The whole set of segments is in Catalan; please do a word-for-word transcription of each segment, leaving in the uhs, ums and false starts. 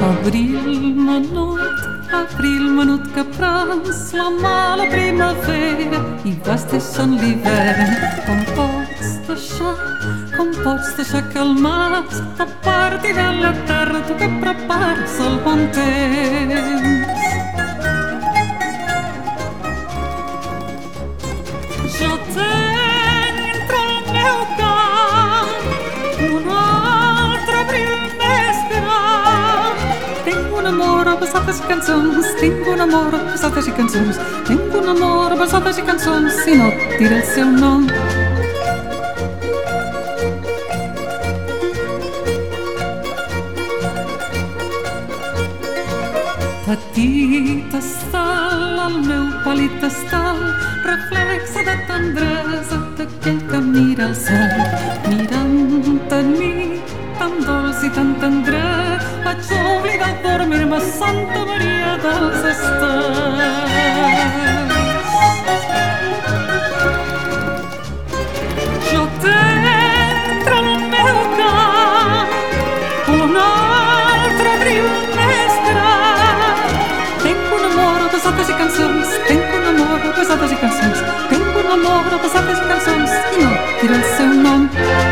Abril menut, abril menut que prens la mala primavera i vas deixant l'hivern. Com pots deixar, com pots deixar que el maig t'aparti de la terra, tu que prepares el bon temps. Jo t'entro al meu camp, un altre abril més gran. Tinc un amor a passades i cançons, tinc un amor a passades i cançons, tinc un amor a passades i cançons, si no et diré el seu nom. Petit estal, el meu pàl·lid estal, reflexa de tendresa d'aquell que mira el cel. Mirant en mi, tan dolç i tan tendre, vaig oblidar dormir-me a Santa Maria dels Estels. Jo t'entro al meu camp, un altre abril més gran. Tinc un amor a passades i cançons, tinc un amor a passades i cançons, tinc un amor a passades i cançons, i no diré el seu nom.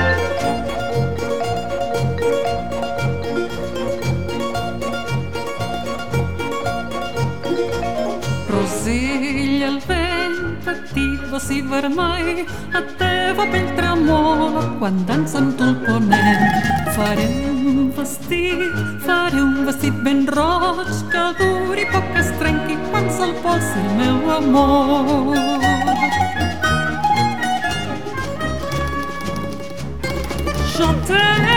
Rosell, el vent petit, bocí vermell, la teva pell tremola quan dansa amb tu el ponent. Faré un vestit, faré un vestit ben roig que duri poc que es trenqui quan se'l posi el meu amor. Jo t'he